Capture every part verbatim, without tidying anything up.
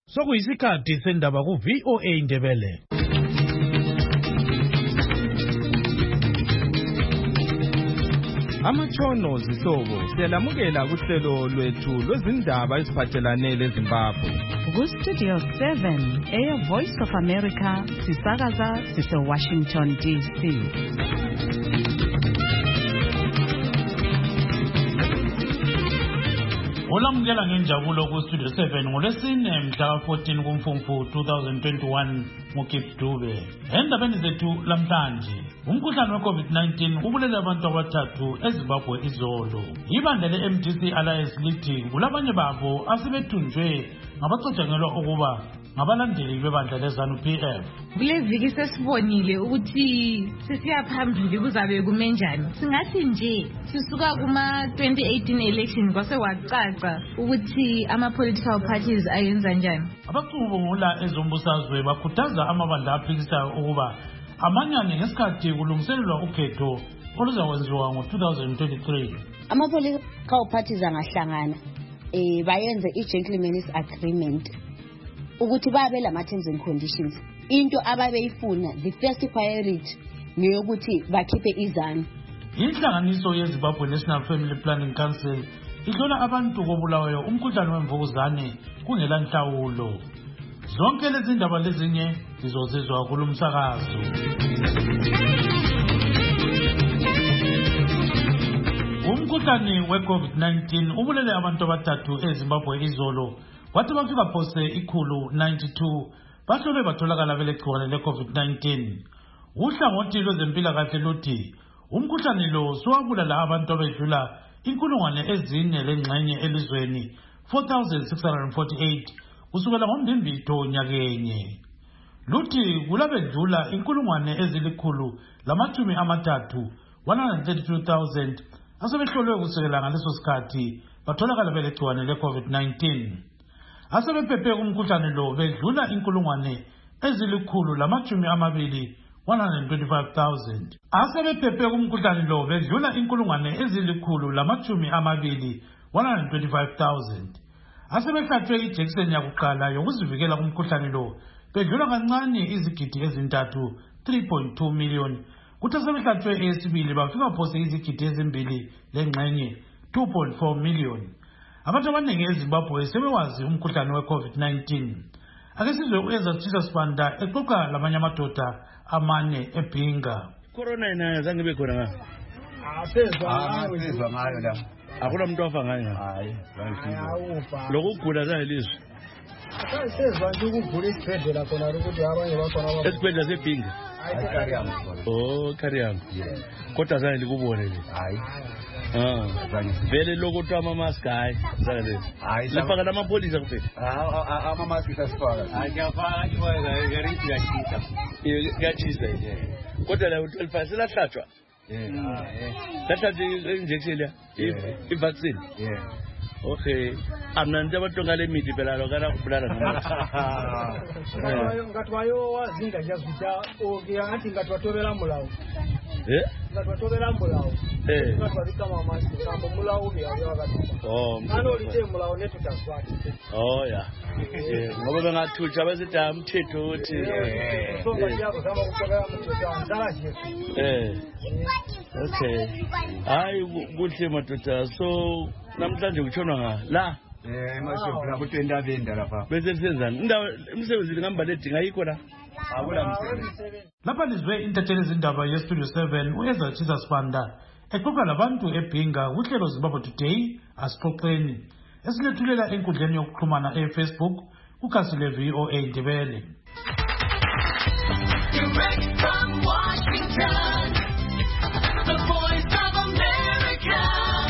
Sokuyisikhathi sendaba ku V O A Indebele. Amatshono zihlobo siyalamukela kuhlelo lwethu lwezindaba eziphathelane leZimbabwe. Ku Studio seven, Air Voice of America, sisakaza sise Washington D C. Olamukela ngenjabulo ku Studio seven ngolwesine mhla fourteen kuMfumfu twenty twenty-one muKipdube. Endabeni zethu lamhlanje, umkhuhlane we COVID nineteen ubulele abantu abathathu eZimbabwe izolo. Ibandla le M D C Alliance lithi kulabanye babo asebethunjwe ngabacatshangelwa ukuba ngabalandeli bebandla leZANU P F. Kuleviki sesibonile ukuthi sisiya phambili kuzabe kumenjani. Singathi nje sisuka kuma twenty eighteen election kwase wacaca ukuthi ama political parties ayenza njani. Abacubungula ezombusazwe bakhuthaza amabandla aphikisayo ukuba amanyane ngesikhathi kulungiselelwa ukhetho oluzawenziwa ngo twenty twenty-three. Ama political parties angahlangana eh bayenze i-gentleman's agreement ukuthi babe lama terms and conditions. Into ababeyifuna, the first priority ngeyokuthi bakhiphe iZANU. Inhlanganiso yeZimbabwe National Family Planning Council ihlola abantu kobulawayo umkhuhlane wemvukuzane kungela nhlawulo. Zonke lezi ndaba lezinye zizozizwa kulumsakazo. Umkhuhlane we-COVID nineteen ubulele abantu abathathu eZimbabwe izolo. Wathi bafika phose ikhulu ninety-two bahlolwe batholakala belegciwane le-COVID nineteen. Uhlangothi lwezempilakahle luthi umkhuhlane lo suwabulala abantu abedlula inkulungwane ezine lengxenye elizweni four thousand six hundred forty-eight kusukela ngoMbimbithi nyakenye. Luthi kulabedlula inkulungwane ezilikhulu lamatshumi amathathu one hundred thirty-two thousand asebehlolwe kusukela ngaleso sikhathi batholakala belegciwane le-COVID nineteen. Asebephephe umkhuhlane lo bedlula inkulungwane ezilikhulu lamatshumi amabili one hundred twenty-five thousand. Asebephephe umkhuhlane lo bedlula inkulungwane ezilikhulu lamatshumi amabili one hundred twenty-five thousand. Asebehlatshwe ijekiseni yakuqala yokuzivikela kumkhuhlane lo bedlula kancane izigidi ezintathu three point two million. Kuthi asebehlatshwe eyesibili bafika phose izigidi ezimbili lengxenye two point four million. Abantu abaningi eZimbabwe sebewazi umkhuhlane we-COVID nineteen. Ake sizwe uEzathisa Sibanda exoxa lamanye amadoda amane eBhinga. Corona ina zange bekhona nga. Asezwa ngayo la. Akula umuntu wafa ngayo. Hayi, bayifika. Lokugula zayilizwe. Asezwa nje ukugula isibhedlela khona ukuthi abanye bakhona aba. Esibhedlela seBhinga. Ayikariyamu. Oh, Kariyamu. Kodwa zayile kubone nje. Hayi. Ah, vele lokuthi ama-mask hayi zale lafaka lamapolisa kuphela. Ah, ama-mask asifaka. Akuyafaka nje ngarithi kachisa. Kachisa nje. Kodwa la twelve five selahlatshwa. Yeah. Lahlatshwa injection ya i-vaccine. Yeah. Okay. Amnandi abantu ngale mithi phela lokana kubulala ngamathi. Ngathi wayo wazinga nje azitha okiya ngathi ngathi watobela mulawo. Eh? Ngathi watobela mulawo. Eh. Ngathi walikama masi kambo mulawo ke yakwathi. Oh. Ano lithe mulawo nethu taswathi. Oh yeah. Eh, ngoba bengathutsha besithi umthetho uthi eh. So ngathi yakho zama ukutobela mthetho andala nje. Eh. Okay. Hayi kuhle madoda. So namhlanje kutshonwa nga la eh mashophu lapho twendavenda lapha bese senzani indawo imsebenzi ngihamba ledinga yikho la akula msebenzi. Lapha nizwe intatheli zindaba yeStudio seven uEzathisa Sibanda exoxa labantu eBhinga kuhlelo Zimbabwe Today asixoxeni esilethulela enkundleni yokuxhumana eFacebook kukhasi le-V O A Indebele. Direct from Washington, the voice of America.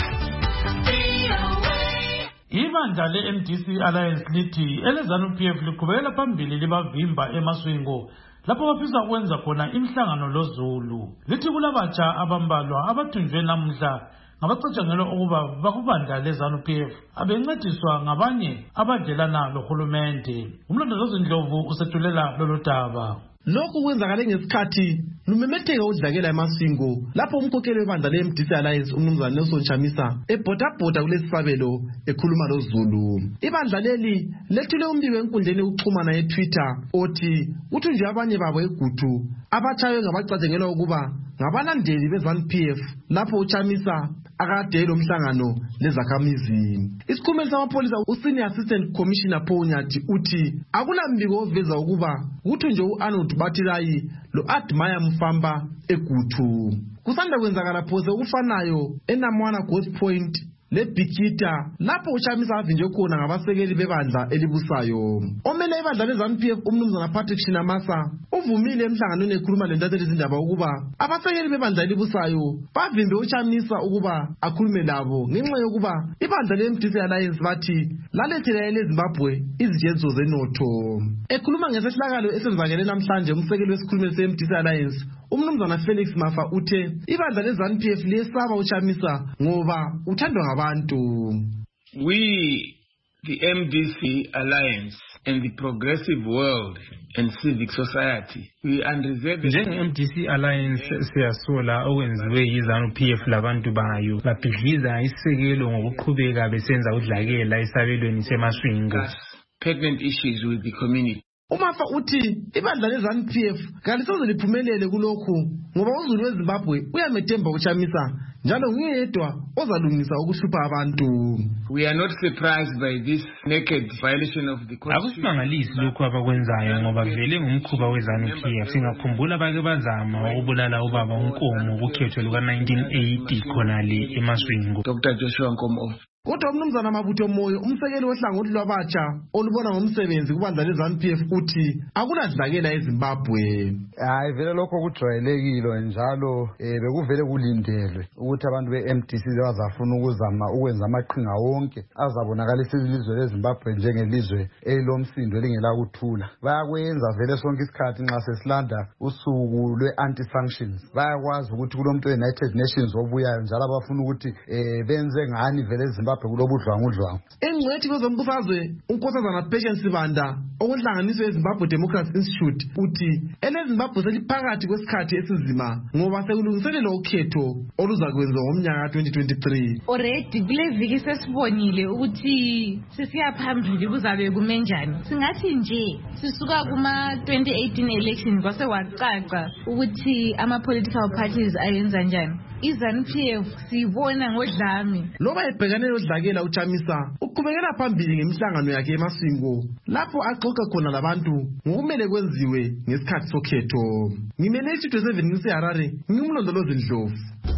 Ibandla le-M D C Alliance lithi eleZANU P F liqhubekela phambili libavimba eMaswingo lapho bafisa ukwenza khona imhlangano loZulu. Lithi kulabatsha abambalwa abathunjwe namhla ngabacatshangelwa ukuba bakubandla leZANU P F abencediswa ngabanye abadlelana lohulumende. Umlondolozi Ndlovu usethulela lolu daba. lokhu kwenzakale ngesikhathi lumemetheka udlakela emasingo lapho umkhokheli webandla le-M D C Alliance umnumzana Nelson Chamisa ebhodabhoda kulesisabelo ekhuluma loZulu. Ibandla leli lethule umbiko enkundleni yokuxhumana ye-Twitter othi uthi nje abanye babo eGutu abatshaywe ngabacatshengelwa ukuba ngabalandeli be-ZANU P F lapho uChamisa akade lomhlangano lezakhamizi. Isikhulumeli samapholisa uSenior Assistant Commissioner Paul Nyathi uthi akulambiko oveza ukuba uthi nje uArnold Batilayi lo Admire Mfamba eGutu. Kusanda kwenzakala phose ukufanayo eNamwana Ghost Point leBikita lapho uChamisa avinjwe khona ngabasekeli bebandla elibusayo. Omele ibandla leZANU P F umnumzana Patrick Shinamasa uvumile emhlanganweni ekhuluma lentatheli izindaba ukuba abasekeli bebandla elibusayo bavimbe uChamisa ukuba akhulume labo ngenxa yokuba ibandla le-M D C Alliance bathi lalethela eleZimbabwe izijenzo zenotho. Ekhuluma ngesehlakalo esenzakele namhlanje umsekeli wesikhulumeli se-M D C Alliance umnumzana Felix Mafa uthe ibandla leZANU P F liyesaba uChamisa ngoba uthandwa ngabantu. We, the M D C Alliance and the progressive world and civic society, we unreservedly njenge-M D C Alliance siyasola okwenziwe yiZANU P F labantu bayo babhidliza isekelo ngokuqhubeka besenza udlakela esabelweni semaswingo. Pregnant issues with the community. Umafa uthi ibandla leZANU P F kalisoze liphumelele kulokhu ngoba uZulu weZimbabwe uyamethemba uChamisa njalo nguyedwa ozalungisa ukuhlupha abantu. We are not surprised by this naked violation of the constitution. Akusimangalisi lokhu abakwenzayo ngoba vele ngumkhuba weZANU P F. Singakhumbula bake bazama ukubulala ubaba uNkomo kukhetho luka nineteen eighty khona le emaswingo. Doctor Joshua Nkomo. Kodwa umnumzana Mabutho Moyo umsekeli wohlangothi lwabatsha olubona ngomsebenzi kubandla leZANU P F uthi akuladlakela eZimbabwe. Hayi vele lokho kujwayelekile njalo eh bekuvele kulindelwe ukuthi abantu be-M D C bazafuna ukuzama ukwenza amaqhinga wonke azabonakalisa ilizwe leZimbabwe njengelizwe elomsindo elingela kuthula. Bayakwenza vele sonke isikhathi nxa sesilanda usuku lwe-anti-sanctions. Bayakwazi ukuthi kulomuntu we-United Nations obuyayo njalo abafuna ukuthi eh benze ngani vele eZimbabwe kulobudlwangudlwangu. Engcwethi kwezombusazwe unkosazana Patience Sibanda okuhlanganiswe eZimbabwe Democracy Institute uthi eleZimbabwe seliphakathi kwesikhathi esizima ngoba sekulungiselelwa ukhetho oluzakwenziwa ngomnyaka twenty twenty-three. Already kule viki sesibonile ukuthi sisiya phambili kuzabe kumenjani. Singathi nje sisuka kuma twenty eighteen election kwase wacaca ukuthi ama political parties ayenza njani. iZANU P F sibona ngodlami. Loba ebhekane nodlakela uChamisa uqhubekela phambili ngemihlangano yakhe emaswingo lapho axoxa khona labantu ngokumele kwenziwe ngesikhathi sokhetho. Ngimele isitho seven ngiseHarare ngimlondolozi Ndlovu.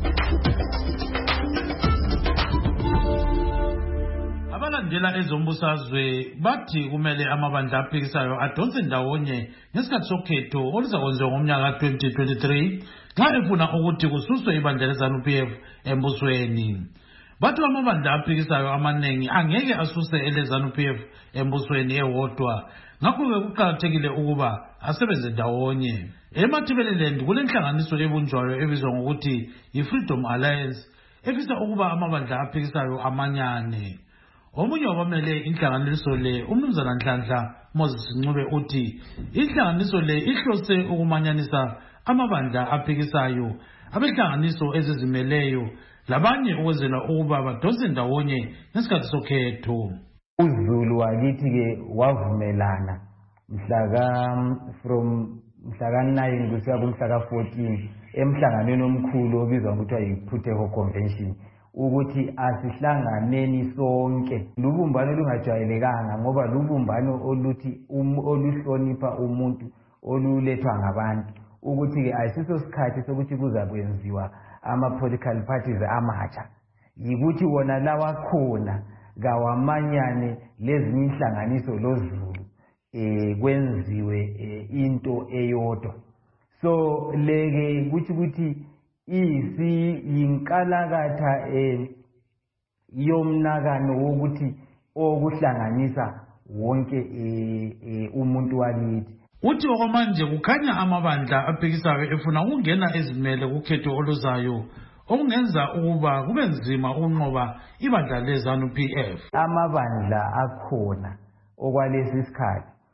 Abalandela ezombusazwe bathi kumele amabandla aphikisayo adonse ndawonye ngesikhathi sokhetho oluzakwenziwa ngomnyaka twenty twenty-three xa efuna ukuthi kususwe ibandla leZANU P F embusweni. Bathi amabandla aphikisayo amaningi angeke asuse eleZANU P F embusweni ewodwa ngakho-ke kuqakathekile ukuba asebenze ndawonye. eMatabeleland kulenhlanganiso ebunjwayo ebizwa ngokuthi yi-Freedom Alliance efisa ukuba amabandla aphikisayo amanyane. Omunye wabamele inhlanganiso le umnumzana Nhlanhla Moses Ncube uthi inhlanganiso le ihlose ukumanyanisa amabandla aphikisayo abehlanganiso ezizimeleyo labanye ukwenzela ukuba badonse ndawonye ngesikhathi sokhetho. uZulu wakithi ke wavumelana mhlaka from mhlaka nine kusiya kumhlaka fourteen emhlanganweni omkhulu obizwa ngokuthi ayi-Phutheko Convention ukuthi asihlanganeni sonke. Lubumbano lungajwayelekanga ngoba lubumbano oluthi oluhlonipha umuntu olulethwa ngabantu ukuthi ke ayisiso sikhathi sokuthi kuzakwenziwa ama-political parties amatsha, yikuthi wona lawa khona kawamanyane lezinye inhlanganiso loZulu eh kwenziwe into eyodwa. So leke kuthi ukuthi isi yinkalakatha eh yomnakano wokuthi okuhlanganisa wonke eh umuntu wakithi. Uthi okwamanje kukhanya amabandla aphikisayo efuna ukungena ezimele kukhetho oluzayo okungenza ukuba kube nzima ukunqoba ibandla leZANU P F. Amabandla akhona okwalesi isikhathi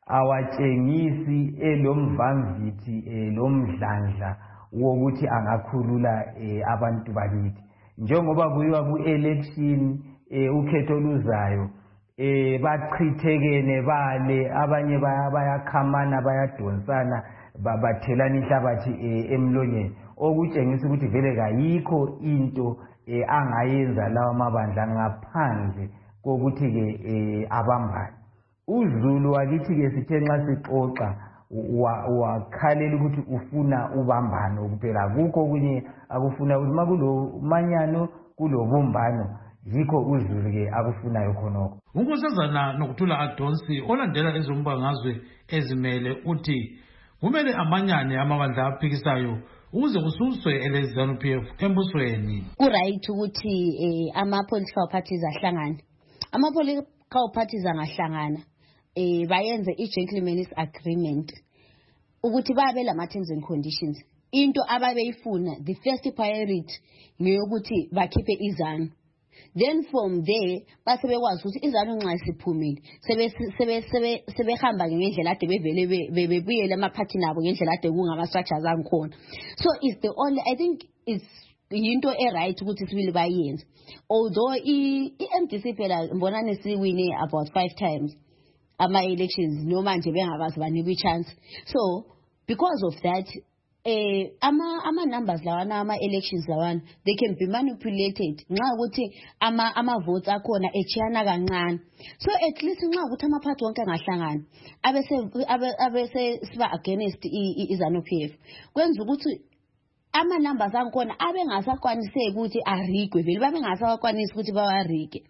awatshengisi elomvamvithi lomdlandla wokuthi angakhulula abantu bakithi. Njengoba kuyiwa ku-election ukhetho oluzayo eh bachithekene bale abanye bayakhamana bayadonsana babathelana inhlabathi emlonyeni okutshengisa ukuthi vele kayikho into angayenza lawa mabandla ngaphandle kokuthi ke abambane. uZulu wakithi ke sithe nxa sixoxa wakhalela ukuthi ufuna ubambano kuphela akukho kunye akufuna ukuthi makulo manyano kulobumbano yikho uZulu ke akufunayo khonokho. Unkosazana Nokuthula Adonsi olandela ezombangazwe ezimele uthi kumele amanyane amabandla aphikisayo ukuze kususwe eleZANU P F embusweni. Kuright ukuthi eh, ama political parties ahlangane. Ama political parties angahlangana eh bayenze i-gentleman's agreement ukuthi babe lama terms and conditions. Into ababeyifuna the first priority ngeyokuthi bakhiphe iZANU. Then from there base bekwazi ukuthi iZANU nxa siphumile sebe sebe sebe sebehamba ngendlela ade bevele bebuyele amaphathi nabo ngendlela ade kungama structures angikhona. So it's the only I think it's into e right ukuthi sibili bayenze. Although i-M D C phela mbonane siwine about five times ama elections noma nje bengakazi banikwe chance. So because of that eh ama ama numbers lawana ama elections lawana they can be manipulated nxa ukuthi ama ama votes akhona echiyana kancane. So at least nxa ukuthi ama party wonke angahlangana abese abese siba against iZANU P F kwenza ukuthi ama numbers angikhona abengasakwaniseki ukuthi arigwe vele babengasakwanisa ukuthi bawarige.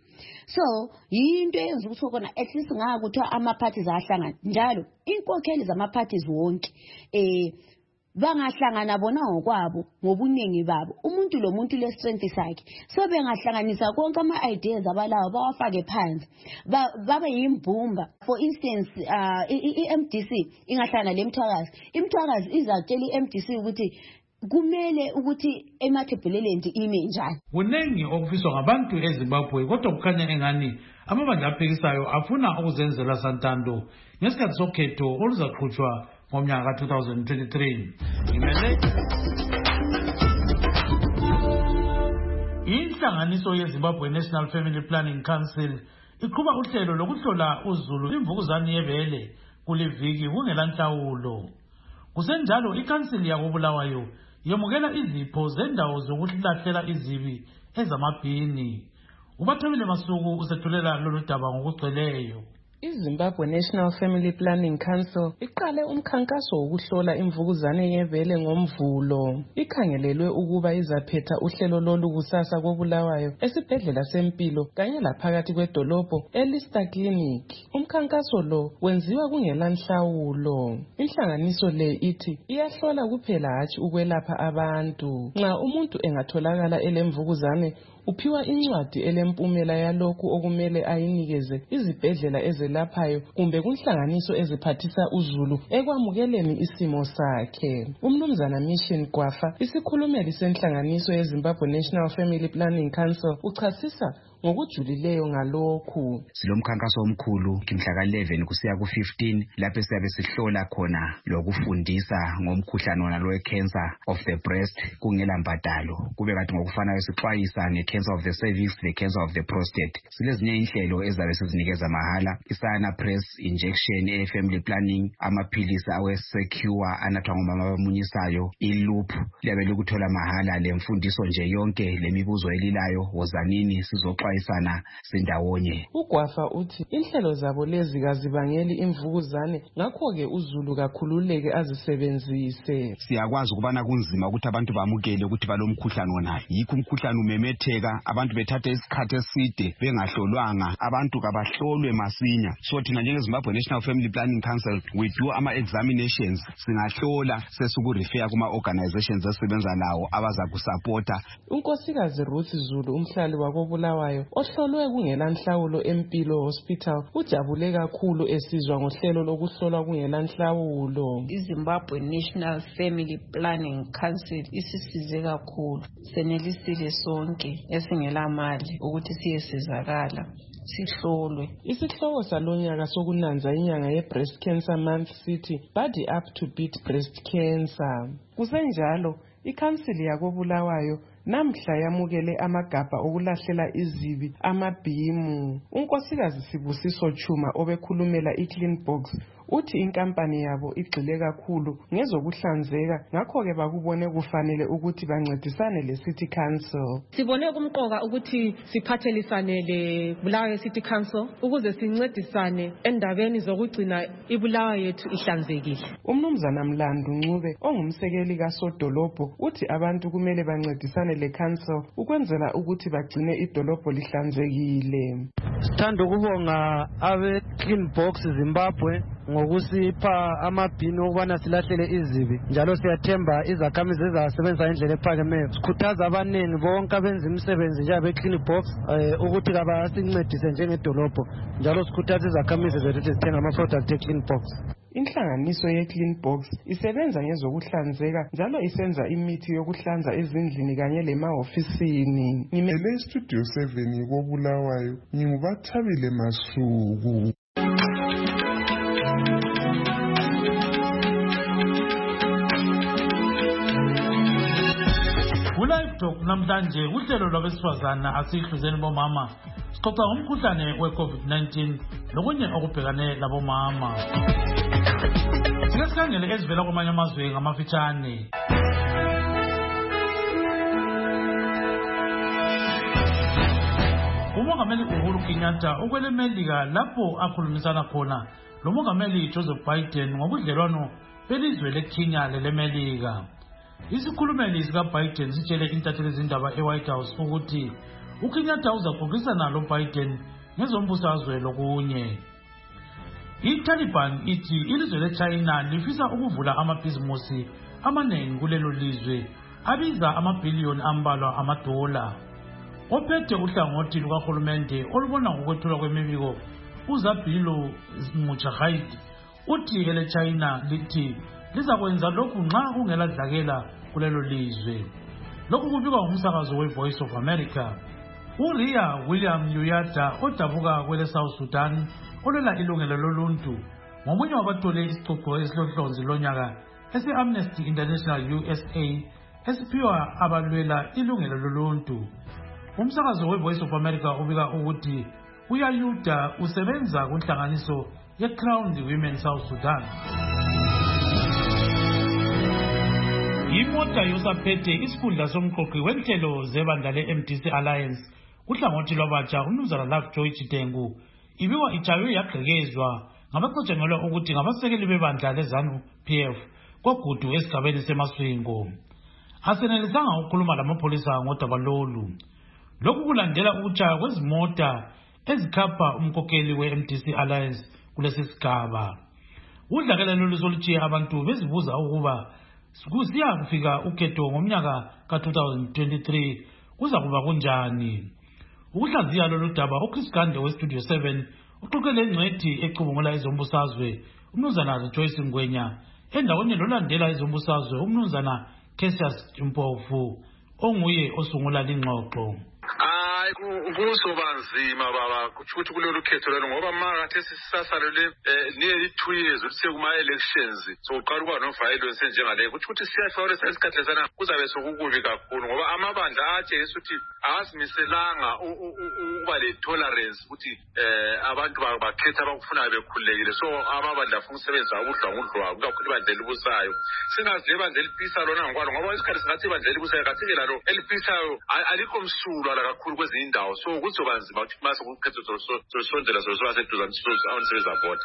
So into eyenza ukuthi khona at least ngaka kuthiwa ama parties ahlangana njalo inkokheli zama parties wonke eh bangahlangana bona ngokwabo ngobuningi babo umuntu lo muntu le strength sakhe so bengahlanganisa konke ama ideas abalawo bawafake phansi babe yimbumba. For instance uh i-M D C ingahlangana lemthwakazi imthwakazi izatshela i-M D C ukuthi kumele ukuthi emathebuleleni ime njani. Kunengi okufiswa ngabantu eZimbabwe kodwa kukhanya engani amabandla aphikisayo afuna ukuzenzela santando ngesikhathi sokhetho oluzaqhutshwa ngomnyaka ka twenty twenty-three. Inhlanganiso yeZimbabwe National Family Planning Council iqhuba uhlelo lokuhlola uZulu imvukuzane yebele kuliviki kungelanhlawulo. Kusenjalo ikhansili yakobulawayo yemukela izipho zendawo zokuhlahlela izibi ezamabhini. Ubathobile Masuku usethulela lolu daba ngokugcweleyo. iZimbabwe National Family Planning Council iqale umkhankaso wokuhlola imvukuzane yebele ngomvulo. Ikhangelelwe ukuba izaphetha uhlelo lolu kusasa kobulawayo esibhedlela sempilo kanye laphakathi kwedolobho eLister Clinic. Umkhankaso lo wenziwa kungelanhlawulo. Inhlanganiso le ithi iyahlola kuphela hatshi ukwelapha abantu. Nxa umuntu engatholakala elemvukuzane uphiwa incwadi elempumela yalokhu okumele ayinikeze izibhedlela ezelaphayo kumbe kunhlanganiso eziphathisa uZulu ekwamukeleni isimo sakhe. Umnumzana Mission Gwafa isikhulumeli senhlanganiso yeZimbabwe National Family Planning Council uchasisa ngokujulileyo ngalokhu. Silomkhankaso omkhulu kimhla ka eleven kusiya ku fifteen lapho siyabe sihlola khona lokufundisa ngomkhuhlane wona lo cancer of the breast kungela mbadalo kube kanti ngokufanayo sixwayisa ngecancer of the cervix le cancer of the prostate. Silezinye inhlelo ezabe sizinikeza mahala isana press injection e family planning amaphilisi awe secure anathwa ngomama abamunyisayo iloop liyabe lokuthola mahala lemfundiso nje yonke lemibuzo elilayo wozanini sizoxa isana sindawonye. Ugwafa uthi inhlelo zabo lezi kazibangeli imvukuzane ngakho ke uZulu kakhululeke azisebenzise. Siyakwazi ukubana kunzima ukuthi abantu bamukele ukuthi balomkhuhlane wona yikho umkhuhlane umemetheka abantu bethatha isikhathi eside bengahlolwanga abantu kabahlolwe masinya. So thina njenge Zimbabwe National Family Planning Council we do ama examinations singahlola sesuku refer kuma organizations esebenza lawo abaza kusupporta. Unkosikazi Ruth Zulu umhlali wakobulawayo ohlolwe kungelanhlawulo empilo hospital ujabule kakhulu esizwa ngohlelo lokuhlolwa kungelanhlawulo. iZimbabwe National Family Planning Council isisize kakhulu senelisile sonke esingela mali ukuthi siyesizakala sihlolwe. Isihloko salonyaka sokunanza inyanga ye-breast cancer month sithi body up to beat breast cancer. Kusenjalo, ikhansili yakobulawayo namhla yamukele amagabha okulahlela izibi amabhimu. Unkosikazi Sibusiso Chuma obekhulumela iClean Box uthi inkampani yabo igxile kakhulu ngezokuhlanzeka, ngakho-ke bakubone kufanele ukuthi bancedisane le-City Council. Sibone kumqoka ukuthi siphathelisane le-Bulawayo City Council ukuze sincedisane endabeni zokugcina iBulawayo yethu ihlanzekile. Umnumzana Mlandu Ncube ongumsekeli kasodolobho uthi abantu kumele bancedisane le-council ukwenzela ukuthi bagcine idolobho lihlanzekile. Sithanda ukubonga abe Clean Box Zimbabwe ngokusipha amabhini okubana silahlele izibi, njalo siyathemba izakhamizi ezasebenza indlela ephakemeyo. Sikhuthaza abaningi bonke abenza imisebenzi njengabe Clean Box ukuthi kabasincedise njengedolobho, njalo sikhuthaza izakhamizi zethu ukuthi zithenga ama-product e-Clean Box. Inhlanganiso ye-Clean Box isebenza ngezokuhlanzeka njalo isenza imithi yokuhlanza ezindlini kanye lemahofisini. Ele Studio seven koBulawayo ngingubathabile Masuku. Live Talk namhlanje uhlelo lwabesifazana asihluzeni bomama sixoxa ngomkhuhlane we-COVID nineteen lokunye okubhekane labomama. Sike sikhangele ezivela kwamanye amazwe ngamafitshane. Umongameli Uhuru Kenyatta ukwele Melika lapho akhulumisana khona lo mongameli Joseph Biden ngobudlelwano belizwe leKenya lelemelika. Isikhulumeli sika Biden sitshele intatheli zindaba eWhite House ukuthi uKenyatta uzaxoxisana lo Biden ngezombusazwe lokunye. iTaliban ithi ilizwe leChina lifisa ukuvula amabhizimusi amanengi kulelo lizwe abiza amabhiliyoni ambalwa amadola. Ophethe uhlangothi lukahulumende olubona ngokwethulwa kwemibiko uZabilo Mujahid uthi eleChina lithi lizakwenza lokhu nxa kungeladlakela kulelo lizwe. Lokhu kubikwa ngumsakazo we-Voice of America. uRia William Yuyata odabuka kwele South Sudan olwela ilungelo loluntu ngomunye wabathole isicoco esilohlonzi lonyaka ese-Amnesty International U S A esiphiwa abalwela ilungelo loluntu. Umsakazo we-Voice of America ubika ukuthi uYayuda usebenza kunhlanganiso ye-Crowned Women South Sudan. Imota yosaphethe isikhundla somqoqi wenhlelo zebandla le-M D C Alliance kuhlangothi lwabatsha uMnumzana Lovejoy Chitengu ibikwa itshaywe yagqekezwa ngabacotshengelwa ukuthi ngabasekeli bebandla leZANU P F kogudu esigabeni seMaswingo. Asenelisanga ukukhuluma lamapholisa ngodaba lolu. Lokhu kulandela ukutshaya kwezimota ezikhapha umkhokheli we-M D C Alliance kulesi sigaba. Udlakela lolu solutshiye abantu bezibuza ukuba kusiya kufika ukhetho ngomnyaka ka two thousand twenty-three kuza kuba kunjani. Ukuhlaziya lolu daba uChris Gande we-Studio seven uxoxele ingcwethi ecubungula izombusazwe uMnumzana Joyce Ngwenya endaweni lolandela izombusazwe uMnumzana Cassius Mpofu onguye osungula lingxoxo. Hayi kuzobanzima baba kuthi kulolu khetho lelo ngoba makathi sisisasalele nearly two years uthe kuma elections so uqala ukuba no violence njengale kuthi ukuthi siyafawula isikhathi lesana kuzabe sokukubi kakhulu ngoba amabandla atshengisa ukuthi asimiselanga ukuba le tolerance ukuthi abantu bakhetha abakufunayo bekhululekile so amabandla afuna ukusebenzisa ubudlwangudlwa kakhulu ibandla elibusayo singazi ibandla eliphisayo lona ngokwalo ngoba isikhathi singathi ibandla elibusayo kathike lalo eliphisayo alikho msulwa kakhulu kwezinye indawo so kuzobanzima ukuthi mase kukhetho zosondela zoseduze awunisebenzisa vote.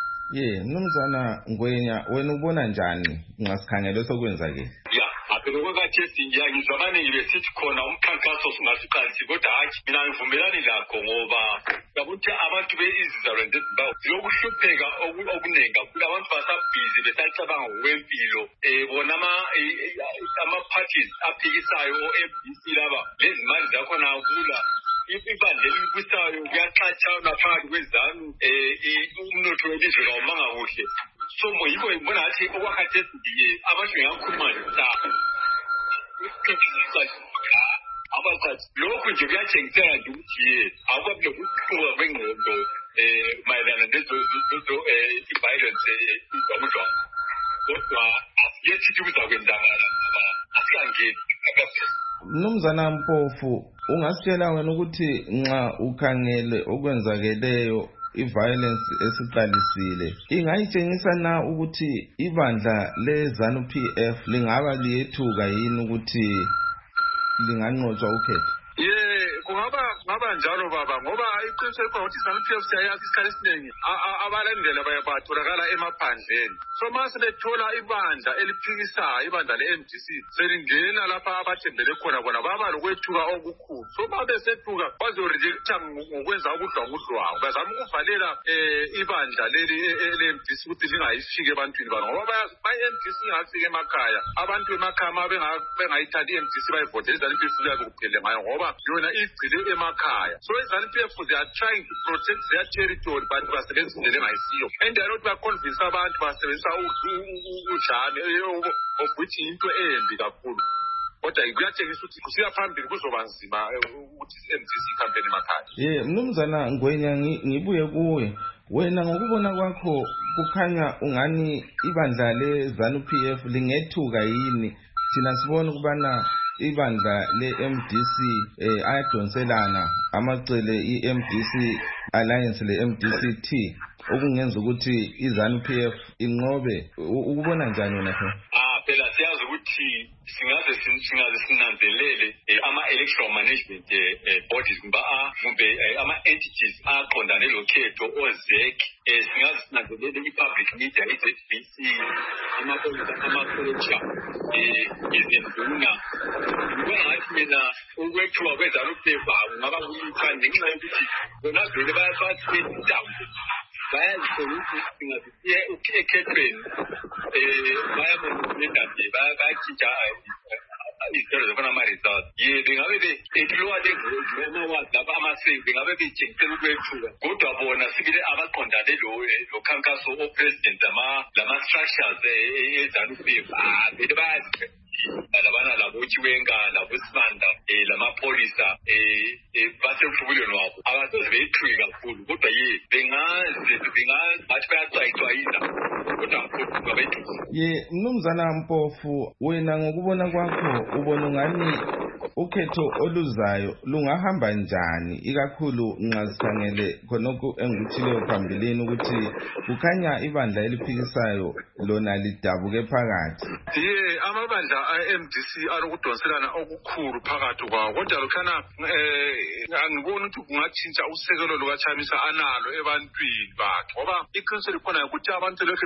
Ye Mnumzana Ngwenya wena ubona njani ngasikhangelo sokwenzake? Yeah, aphela kwakhathesi nje ngizwa abaningi besithi khona umkhankaso singasiqalisi kodwa hayi mina ngivumelani lakho ngoba yakuthi abantu beIsrael eZimbabwe yokuhlupheka okuningi kakhulu abantu basabhizi besacabanga ngokwempilo eh bona ama ama parties aphikisayo o-M D C laba lezi mali zakhona akula ibandla elibusayo kuyaxatshana phakathi kwezanu eh umnotho welizwe awumanga kuhle so moyibo ngibona ngathi okwakhathesi nje abantu ngakhuluma nje abaqhathi lokhu nje kuyatshengisela nje ukuthi akwabe lokuhluka kwengqondo eh mayelana lezo i-violence izamudwa kodwa asiyethi kuzakwenzakala asingangeni Mnumzana Mpofu, ungasitshela wena ukuthi nxa ukhangele okwenzakeleyo i-violence esiqalisile ingayitshengisa na ukuthi ibandla le-ZANU P F lingaba liyethuka yini ukuthi linganqotshwa ukhetho? Yeah, kungaba kungaba njalo baba ngoba iqiniso likhona ukuthi ZANU P F siyayazi isikhathi esiningi abalandela bayatholakala emaphandleni. So mase bethola ibandla eliphikisayo ibandla le-M D C selingena lapha abathembele khona bona baba lokwethuka okukhulu. So babe sethuka bazorejecta ngokwenza ubudlwangudlwangu bazama ukuvalela ibandla leli le-M D C ukuthi lingayifike ebantwini babo ngoba ba-M D C ingafika emakhaya abantu emakhaya bengayithandi i-M D C bayivotele ZANU P F kuyabe kuphele ngayo ngoba yona igcile emakhaya. So ZANU P F they are trying to protect their territory but basebenzisa indlela engayisiyo and they are not baconvince abantu basebenzisa udlame of which into embi kakhulu kodwa kuyatshengisa ukuthi kusiya phambili kuzoba nzima ukuthi M D C campaign emakhaya. Yeah, Mnumzana Ngwenya ngibuye kuwe wena ngokubona kwakho kukhanya ungani ibandla le-ZANU P F lingethuka yini thina sibona ukubana ibandla le-M D C eh ayadonselana amacele i-M D C alliance le-M D C T okungenza ukuthi i-ZANU P F inqobe ukubona njani wena phe? Ah phela siyazi ukuthi singaze singaze sinanzelele ama-electoral management bodies kumbe kumbe ama-entities aqondane lokhetho ozek singaze sinanzelele i-public media i-Z B C ama-culture izinduna ngibona ngathi mina ukwethuka kwe-ZANU P F kungaba kuyithani ngenxa yokuthi bona vele bayabathi indawo bayazithola ukuthi singaze siye ekhethweni bayabona nje bayatshintsha izinto zokubona ama-results. Ye bengabe bethilowa lengoma lapha ama-save bengabe betshengisela ukwethuka kodwa bona sibile abaqondane lo khankaso o-president lama-structures e-ZANU P F vele bayazi labana labo Chiwenga labo Sibanda lamapholisa basemfubulweni wabo abasoze beyithuke kakhulu kodwa ye bengazi bengazi bathi bayacwayicwayiza kodwa bethu. Ye Mnumzana Mpofu wena ngokubona kwakho ubona ungani ukhetho oluzayo lungahamba njani ikakhulu nxa sikhangele khonokho engikuthileyo phambilini ukuthi kukhanya ibandla eliphikisayo lona lidabuke phakathi? Ye amabandla a-M D C alokudonselana okukhulu phakathi kwawo kodwa lokhana angiboni ukuthi kungatshintsha usekelo lukaChamisa analo ebantwini bakhe ngoba iqiniso likhona ukuthi abantu lokhu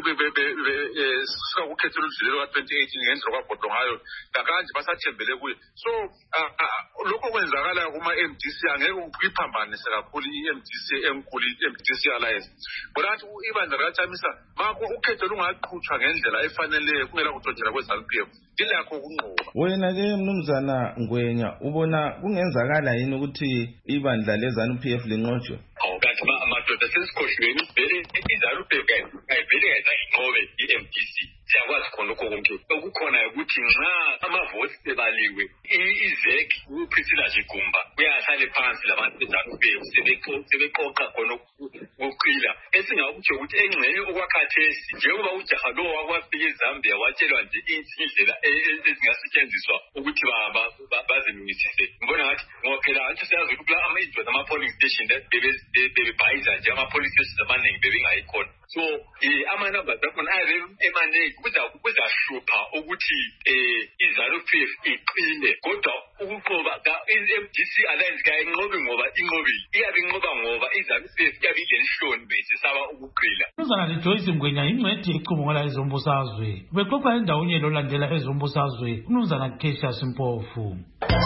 suka kukhetho oludlulele ka-twenty eighteen ngendlela kwabhodwa ngayo kakanje basathembele kuye. So lokho kwenzakalayo kuma-M D C angeke kuyiphambanise kakhulu i-M D C enkulu i-M D C alliance kodwa athi ibandla likaChamisa makho ukhetho lungaqhutshwa ngendlela efaneleyo kungela kudodela kwe-ZANU P F ilakho ukunqoba. Wena-ke Mnumzana Ngwenya ubona kungenzakala yini ukuthi ibandla le-ZANU P F linqotshwe? Awu kanti amadoda sesikhohliweni vele i-ZANU P F ayivele kayinqobe i-M D C siyakwazi khona lokho konke okukhona ukuthi nxa amavoti sebaliwe i-Z E C uPriscilla Jigumba uyasale phansi labantu be-ZANU P F sebeqoqa khona ukuqila esingakutsho ukuthi engxenye okwakhathesi njengoba ujaha lo wakwafika eZambia watshelwa nje indlela ezingasetshenziswa ukuthi bazilungisise. Ngibona ngathi ngoba phela anthi siyazi ukuthi ama-indoda ama-polling station bebebhayiza nje ama-police stations amaningi bebengayikhona. So ama-numbers akhona ayabe emaningi kuzahlupha ukuthi i-ZANU P F iqine kodwa ukuqoba i-M D C alliance kayinqobi ngoba inqobile iyabe inqoba ngoba i-ZANU P F iyabe ilelihloni besisaba ukuqila. Mnumzana Joyce Ngwenya ingcwethi icubungela ezombusazwe bexoxa endawonye lolandela ezombusazwe Mnumzana Cassius Mpofu.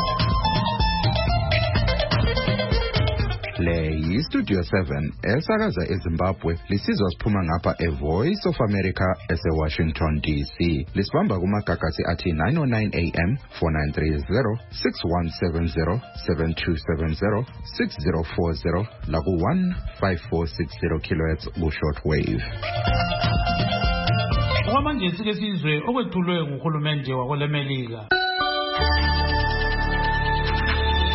Le yi-Studio seven esakaza eZimbabwe lisizwa siphuma ngapha e-Voice of America ese-Washington D C. Lisibamba kumagagasi athi nine oh nine A M, four nine three zero, six one seven zero, seven two seven zero, six zero four zero laku one five four six zero kilohertz ku-shortwave. Okwamanje sike sizwe okwethulwe nguhulumende wakwelemelika.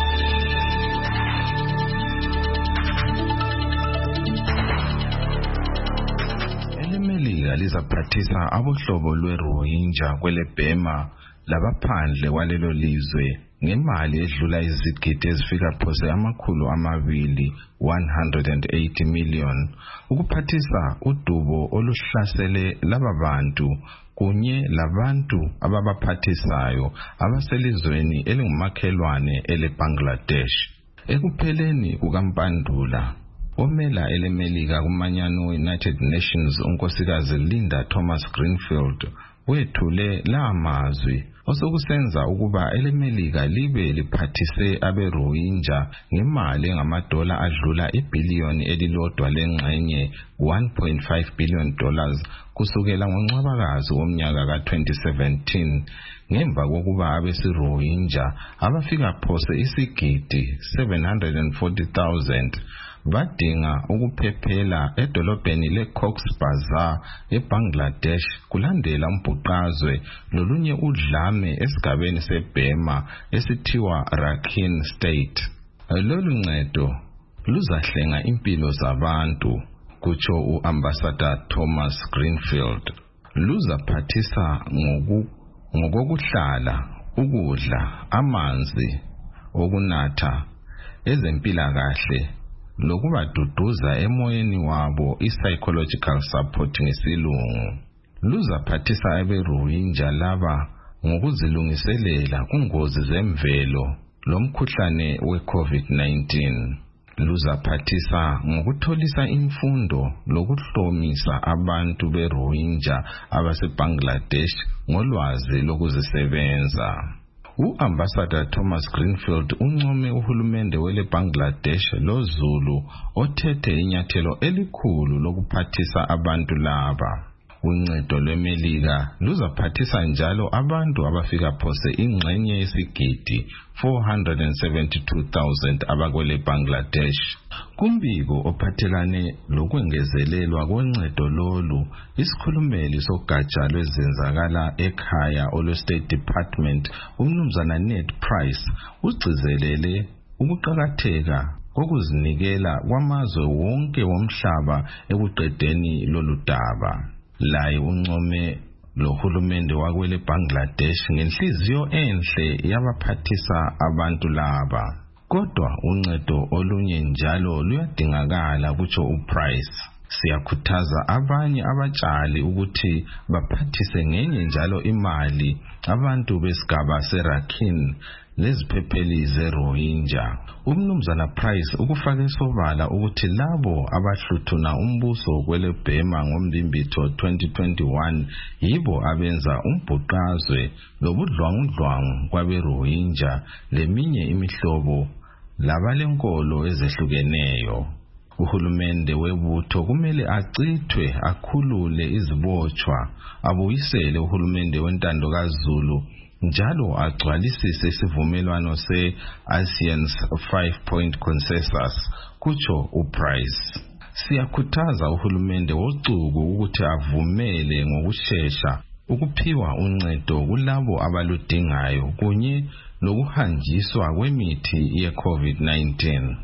iqhinga lizaphathisa abohlobo lweRohingya kwele Burma labaphandle kwalelo lizwe ngemali edlula izigidi ezifika phose amakhulu amabili one hundred eighty million ukuphathisa udubo oluhlasele laba bantu kunye labantu ababaphathisayo abaselizweni elingumakhelwane eleBangladesh. Ekupheleni kukaMpandula omela elemelika kumanyano United Nations unkosikazi Linda Thomas Greenfield wethule la mazwi osokusenza ukuba elemelika libe liphathise abeRohingya ngemali engamadola adlula ibillion elilodwa lengxenye one point five billion dollars kusukela ngoNcwabakazi womnyaka ka twenty seventeen ngemva kokuba abesiRohingya abafika phose isigidi seven hundred forty thousand badinga ukuphephela edolobheni leCox's Bazar eBangladesh kulandela umbhuqazwe lolunye udlame esigabeni seBurma esithiwa Rakhine State. Lolu ncedo luzahlenga impilo zabantu kutsho uAmbassador Thomas Greenfield. Luzaphathisa ngoku ngokuhlala, ukudla, amanzi okunatha, ezempilakahle lokubaduduza emoyeni wabo i-psychological support ngesilungu. Luzaphathisa abeRohingya laba ngokuzilungiselela kungozi zemvelo lomkhuhlane we-COVID nineteen. Luzaphathisa ngokutholisa imfundo lokuhlomisa abantu beRohingya abaseBangladesh ngolwazi lokuzisebenza. U-Ambassador Thomas Greenfield uncome uhulumende wele Bangladesh loZulu othethe inyathelo elikhulu lokuphathisa abantu laba. Uncedo lwemelika luzaphathisa njalo abantu abafika phose ingxenye yesigidi four hundred seventy-two thousand abakwele Bangladesh. Kumbiko ophathelane lokwengezelelwa koncedo lolu, isikhulumeli sogatsha lwezenzakala ekhaya olo State Department umnumzana Ned Price ugcizelele ukuqakatheka kokuzinikela kwamazwe wonke womhlaba ekuqedeni lolu daba. Laye uncome lohulumende wakwele Bangladesh ngenhliziyo enhle yabaphathisa abantu laba. Kodwa uncedo olunye njalo luyadingakala kutsho uPrice. Siyakhuthaza abanye abatshali ukuthi baphathise ngenye njalo imali abantu besigaba seRakhine leziphepheli zeRohingya. Umnumzana Price ukufake sobala ukuthi labo abahluthuna umbuso kwele Burma ngombimbitho twenty twenty-one yibo abenza umbhuqazwe lobudlwangudlwangu kwabeRohingya leminye imihlobo labalenkolo ezehlukeneyo. Uhulumende webutho kumele acithwe akhulule izibotshwa, abuyisele uhulumende wentando kaZulu njalo agcwalisise isivumelwano se-ASEAN's five point consensus kutsho uPrice. Siyakhuthaza uhulumende wocuku ukuthi avumele ngokushesha ukuphiwa uncedo kulabo abaludingayo kunye lokuhanjiswa kwemithi ye-COVID nineteen.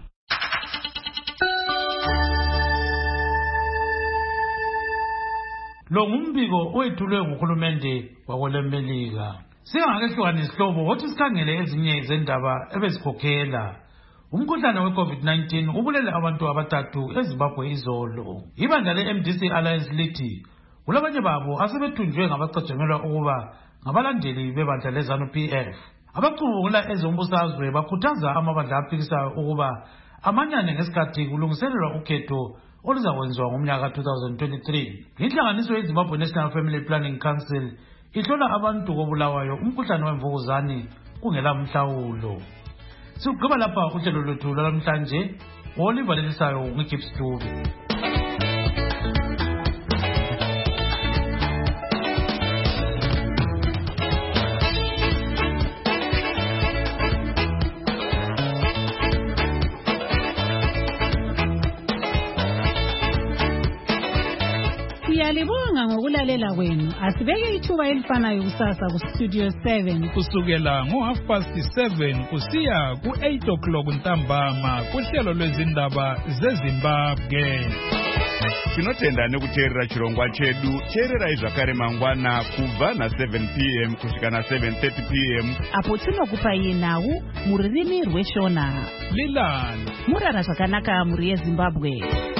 Lo ngumbiko oyethulwe nguhulumende wakwelemelika. Singakehlukanisa isihlobo wothi sikhangele ezinye zendaba ebezikhokhela. Umkhuhlane we-COVID nineteen ubulele abantu abathathu eZimbabwe izolo. Ibandla le-M D C Alliance lithi kulabanye babo asebethunjwe ngabacatshangelwa ukuba ngabalandeli bebandla leZANU P F. Abacubungula ezombusazwe bakhuthaza amabandla aphikisayo ukuba amanyane ngesikhathi kulungiselelwa ukhetho oluzakwenziwa ngomnyaka two thousand twenty-three. Inhlanganiso yeZimbabwe National Family Planning Council ihlola abantu kobulawayo umkhuhlane wemvukuzane kungela mhlawulo. Sigqiba lapha uhlelo lwethu lwamhlanje olivalelisayo ngiGibbs Dube. Siyalibonga ngokulalela kwenu. Asibeke ithuba elifanayo kusasa ku Studio seven kusukela ngo half past seven kusiya ku eight o'clock ntambama kuhlelo lwezindaba zeZimbabwe. tinotenda nekuteerera chirongwa chedu. Teererai zvakare mangwana kubva na-seven p m kusvika na-seven thirty p m apo tinokupai nhau mururimi rweshona. Lilan murara zvakanaka muri yeZimbabwe.